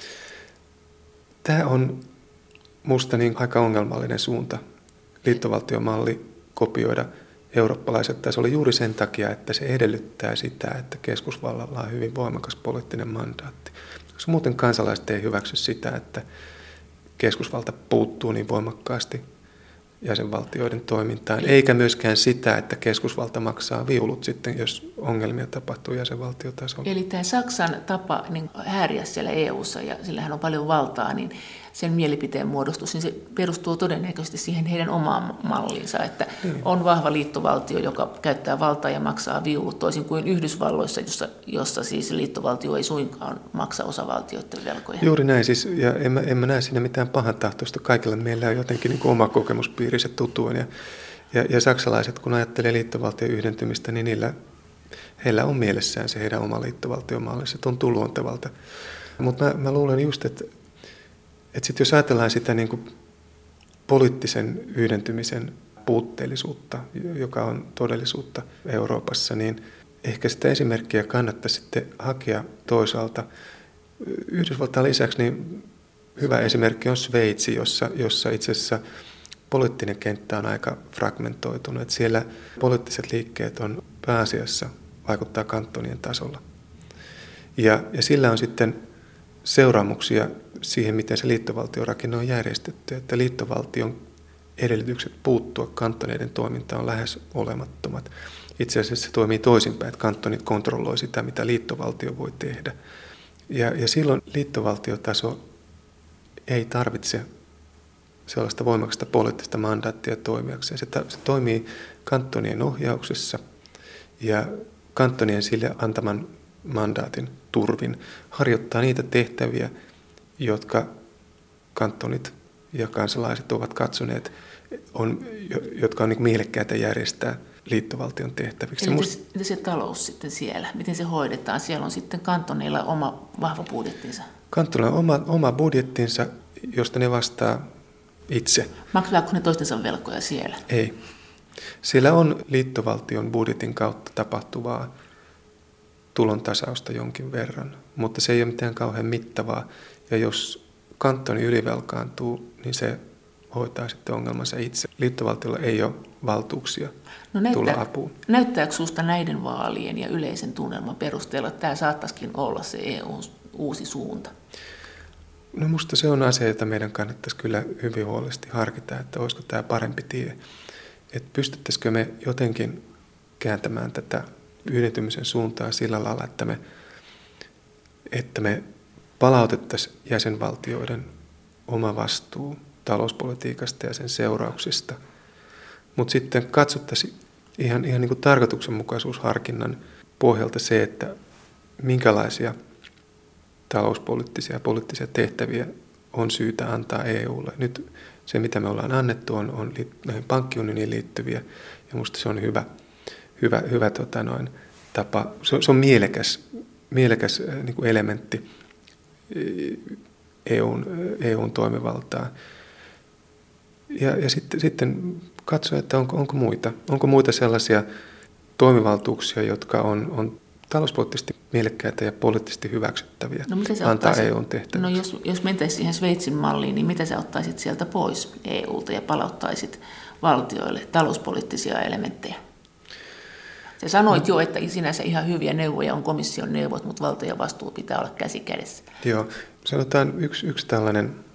Tämä on musta niin aika ongelmallinen suunta, liittovaltiomalli kopioida eurooppalaiset tasolla juuri sen takia, että se edellyttää sitä, että keskusvallalla on hyvin voimakas poliittinen mandaatti. Koska muuten kansalaiset ei hyväksy sitä, että keskusvalta puuttuu niin voimakkaasti jäsenvaltioiden toimintaan, eikä myöskään sitä, että keskusvalta maksaa viulut sitten, jos ongelmia tapahtuu jäsenvaltiotasolla. Eli tämä Saksan tapa niin hääriä siellä EU:ssa, ja sillähän on paljon valtaa, niin sen mielipiteen muodostus, niin se perustuu todennäköisesti siihen heidän omaan malliinsa, että on vahva liittovaltio, joka käyttää valtaa ja maksaa viulut, toisin kuin Yhdysvalloissa, jossa siis liittovaltio ei suinkaan maksa osavaltioiden velkoja. Juuri näin, siis, ja en mä näe siinä mitään pahantahtoista. Kaikilla meillä on jotenkin niin kuin oma kokemuspiiri se tutuin, ja saksalaiset, kun ajattelee liittovaltion yhdentymistä, niin heillä on mielessään se heidän oma liittovaltiomalli, se tuntuu luontevalta. Mutta mä luulen just, että sitten jos ajatellaan sitä niin kuin poliittisen yhdentymisen puutteellisuutta, joka on todellisuutta Euroopassa, niin ehkä sitä esimerkkiä kannattaisi sitten hakea toisaalta. Yhdysvaltain lisäksi niin hyvä esimerkki on Sveitsi, jossa itse asiassa poliittinen kenttä on aika fragmentoitunut. Että siellä poliittiset liikkeet on pääasiassa vaikuttaa kantonien tasolla. Ja sillä on sitten seuraamuksia siihen, miten se liittovaltiorakenne on järjestetty, että liittovaltion edellytykset puuttua kantoneiden toimintaan on lähes olemattomat. Itse asiassa se toimii toisinpäin, että kantonit kontrolloi sitä, mitä liittovaltio voi tehdä. Ja silloin liittovaltiotaso ei tarvitse sellaista voimakasta poliittista mandaattia toimijakseen. Se toimii kantonien ohjauksessa ja kantonien sille antaman mandaatin turvin harjoittaa niitä tehtäviä, jotka kantonit ja kansalaiset ovat katsoneet, jotka on niin mielekkäitä järjestää liittovaltion tehtäviksi. Eli miten se talous sitten siellä, miten se hoidetaan? Siellä on sitten kantoneilla oma vahva budjettinsa. Kantoneilla on oma budjettinsa, josta ne vastaa itse. Maksaako ne toistensa velkoja siellä? Ei. Siellä on liittovaltion budjetin kautta tapahtuvaa tulontasausta jonkin verran, mutta se ei ole mitään kauhean mittavaa. Ja jos kantoni ylivelkaantuu, niin se hoitaa sitten ongelmansa itse. Liittovaltiolla ei ole valtuuksia tulla apuun. Näyttääkö sinusta näiden vaalien ja yleisen tunnelman perusteella, että tämä saattaisikin olla se EU:n uusi suunta? No musta se on asia, jota meidän kannattaisi kyllä hyvin huolellisesti harkita, että olisiko tämä parempi tie. Että pystyttäisikö me jotenkin kääntämään tätä yhdentymisen suuntaa sillä lailla, että me palautettaisiin jäsenvaltioiden oma vastuu talouspolitiikasta ja sen seurauksista, mutta sitten katsottaisiin ihan niin kuin tarkoituksenmukaisuusharkinnan pohjalta se, että minkälaisia talouspoliittisia ja poliittisia tehtäviä on syytä antaa EUlle. Nyt se, mitä me ollaan annettu, on näihin pankkiunioniin liittyviä, ja minusta se on hyvä tapa. Se on mielekäs niin kuin elementti EUn toimivaltaa. Ja sitten katsoa, että onko muita sellaisia toimivaltuuksia, jotka on talouspoliittisesti mielekkäitä ja poliittisesti hyväksyttäviä antaa EUn tehtäviksi. No jos mentäisiin siihen Sveitsin malliin, niin mitä sä ottaisit sieltä pois EUlta ja palauttaisit valtioille talouspoliittisia elementtejä? Sä sanoit jo, että sinänsä ihan hyviä neuvoja on komission neuvot, mutta valta ja vastuu pitää olla käsi kädessä. Joo, sanotaan yksi tällainen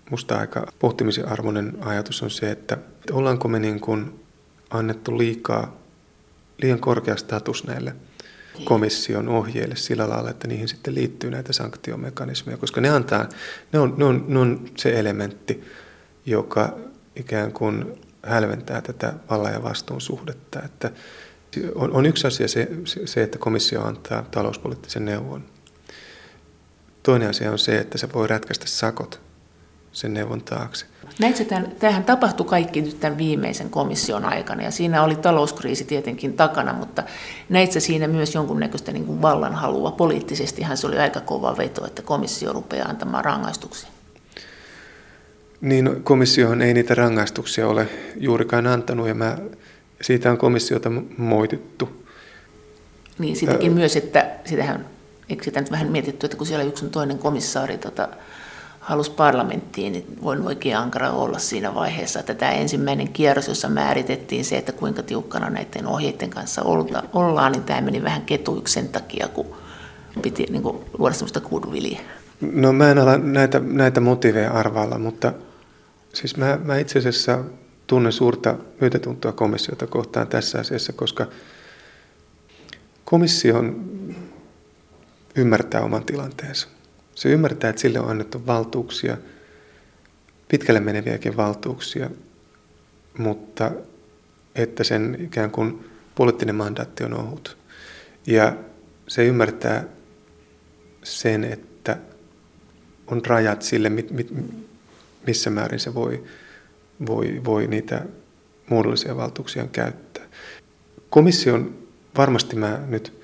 musta aika pohtimisen arvoinen ajatus on se, että ollaanko me niin kuin annettu liian korkea status näille komission ohjeille sillä lailla, että niihin sitten liittyy näitä sanktiomekanismeja, koska ne on se elementti, joka ikään kuin hälventää tätä vallan ja vastuun suhdetta. Että on yksi asia se, että komissio antaa talouspoliittisen neuvon. Toinen asia on se, että se voi rätkäistä sakot sen neuvon taakse. Tämähän tapahtui kaikki nyt tämän viimeisen komission aikana, ja siinä oli talouskriisi tietenkin takana, mutta näitkö siinä myös jonkunnäköistä niin kuin vallanhalua? Poliittisestihan se oli aika kova veto, että komissio rupeaa antamaan rangaistuksia. Niin, komissiohan ei niitä rangaistuksia ole juurikaan antanut, ja siitä on komissiota moitittu. Niin, sitäkin myös, että eikö sitä nyt vähän mietitty, että kun siellä yksi on toinen komissaari halusi parlamenttiin, niin voin oikein ankara olla siinä vaiheessa, että tämä ensimmäinen kierros, jossa määritettiin se, että kuinka tiukkana näiden ohjeiden kanssa ollaan, niin tämä meni vähän ketuiksi sen takia, kun piti niin kuin luoda sellaista kuuduviljaa. No mä en ala näitä motiiveja arvailla, mutta siis mä itse asiassa tunnen suurta myötätuntoa komissiota kohtaan tässä asiassa, koska komissio ymmärtää oman tilanteensa. Se ymmärtää, että sille on annettu valtuuksia, pitkälle meneviäkin valtuuksia, mutta että sen ikään kuin poliittinen mandaatti on ohut. Ja se ymmärtää sen, että on rajat sille, missä määrin se voi niitä muodollisia valtuuksia käyttää. Komission, varmasti mä nyt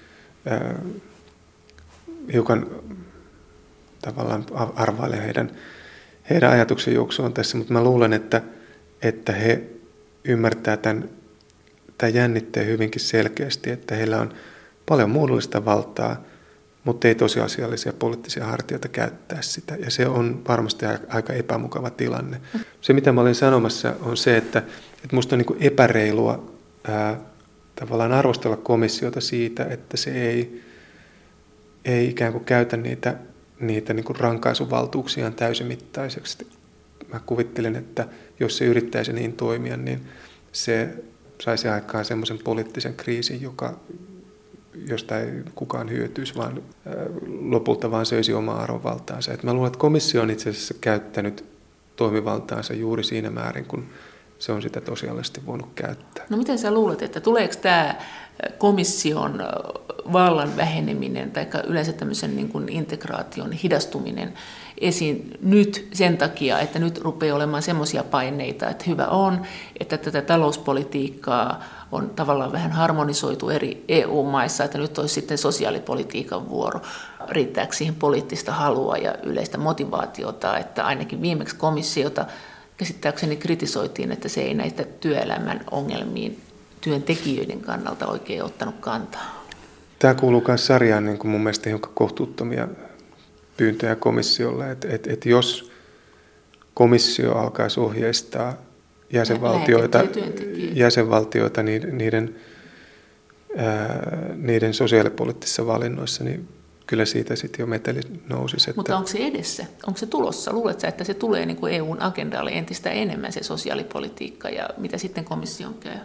hiukan tavallaan arvailen heidän ajatuksen juoksuaan tässä, mutta mä luulen, että he ymmärtää tämän jännitteen hyvinkin selkeästi, että heillä on paljon muodollista valtaa, mutta ei tosiasiallisia poliittisia hartioita käyttää sitä. Ja se on varmasti aika epämukava tilanne. Se, mitä mä olin sanomassa, on se, että musta on niin kuin epäreilua tavallaan arvostella komissiota siitä, että se ei ikään kuin käytä niitä niin kuin rankaisuvaltuuksiaan täysimittaisesti. Mä kuvittelen, että jos se yrittäisi niin toimia, niin se saisi aikaan semmoisen poliittisen kriisin, josta ei kukaan hyötyisi, vaan lopulta vaan söisi omaa arvovaltaansa. Et mä luulen, että komissio on itse asiassa käyttänyt toimivaltaansa juuri siinä määrin, kun se on sitä tosiaalisesti voinut käyttää. No miten sä luulet, että tuleeko tämä komission vallan väheneminen tai yleensä tämmöisen niin kuin integraation hidastuminen esiin nyt sen takia, että nyt rupeaa olemaan semmoisia paineita, että hyvä on, että tätä talouspolitiikkaa on tavallaan vähän harmonisoitu eri EU-maissa, että nyt olisi sitten sosiaalipolitiikan vuoro. Riittääkö siihen poliittista halua ja yleistä motivaatiota, että ainakin viimeksi komissiota käsittääkseni kritisoitiin, että se ei näitä työelämän ongelmiin työntekijöiden kannalta oikein ottanut kantaa. Tämä kuuluu myös sarjaan niin kuin mun mielestä hiukan kohtuuttomia pyyntöjä komissiolle, että jos komissio alkaisi ohjeistaa jäsenvaltioita niiden sosiaalipoliittisissa valinnoissa, niin kyllä siitä sitten jo meteli nousisi. Mutta onko se edessä? Onko se tulossa? Luuletko, että se tulee niin kuin EUn agendalle entistä enemmän se sosiaalipolitiikka ja mitä sitten komission käy?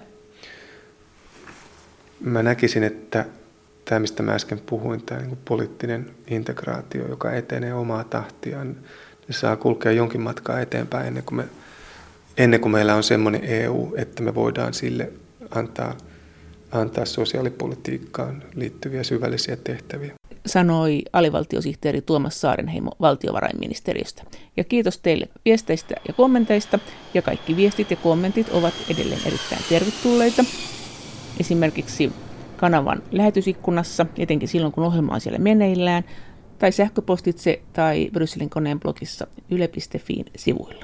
Mä näkisin, että tämä, mistä mä äsken puhuin, tämä niin kuin poliittinen integraatio, joka etenee omaa tahtiaan, ne saa kulkea jonkin matkaa eteenpäin ennen kuin meillä on semmoinen EU, että me voidaan sille antaa sosiaalipolitiikkaan liittyviä syvällisiä tehtäviä. Sanoi alivaltiosihteeri Tuomas Saarenheimo valtiovarainministeriöstä. Ja kiitos teille viesteistä ja kommenteista, ja kaikki viestit ja kommentit ovat edelleen erittäin tervetulleita. Esimerkiksi kanavan lähetysikkunassa, etenkin silloin kun ohjelma on siellä meneillään, tai sähköpostitse tai Brysselin koneen blogissa yle.fiin sivuilla.